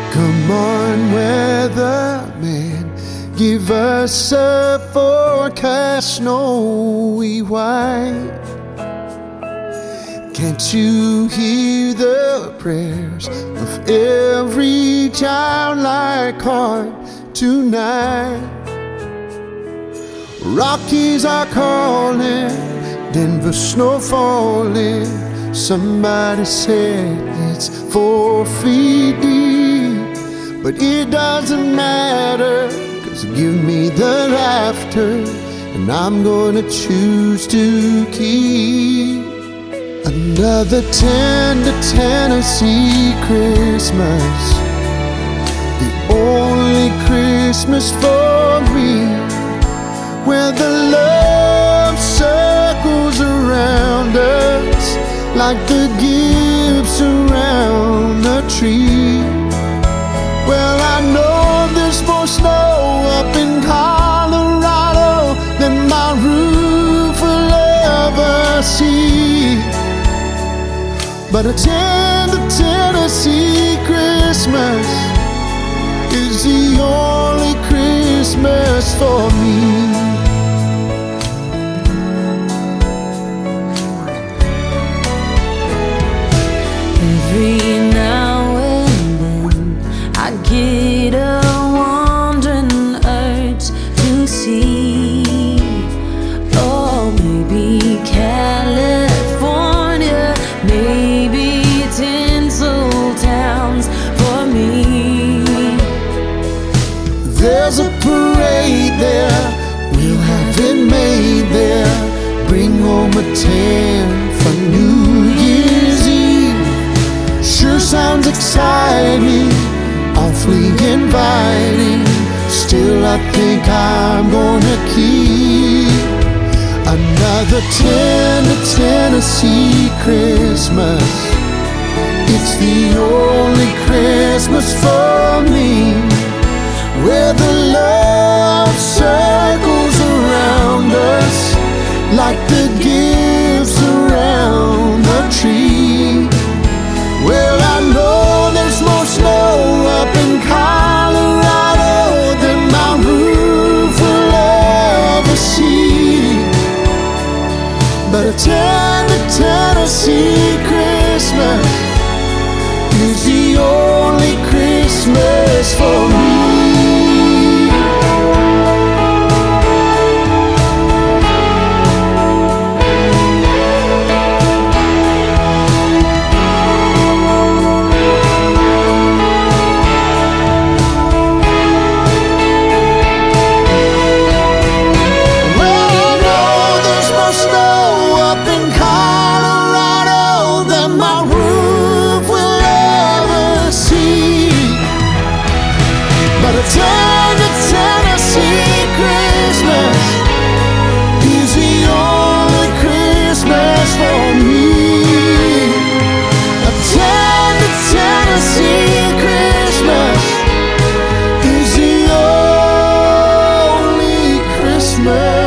Come on, weatherman, give us a forecast snowy white. Can't you hear the prayers of every childlike heart tonight? Rockies are calling, Denver snow falling. Somebody said it's 4 feet deep, but it doesn't matter, 'cause give me the laughter, and I'm gonna choose to keep another tender Tennessee Christmas, the only Christmas for me, where the love circles around us like the gifts around the tree. Well, I know there's more snow up in Colorado than my roof will ever see, but a tender Tennessee Christmas is the only Christmas for me. Every now and then I get a wandering urge to see, oh, maybe California, maybe tinsel towns for me. There's a parade there, we'll have it made there. Bring home a 10 for New Year's Eve. Sure sounds exciting, awfully inviting. Still, I think I'm gonna keep another tender Tennessee Christmas. It's the only Christmas for me, where the love circles around us like the gifts around the tree. Well, I know there's more snow up in Colorado than my roof will ever see, but a tender Tennessee Christmas is the only Christmas for me. But a tender Tennessee Christmas is the only Christmas for me. A tender Tennessee Christmas is the only Christmas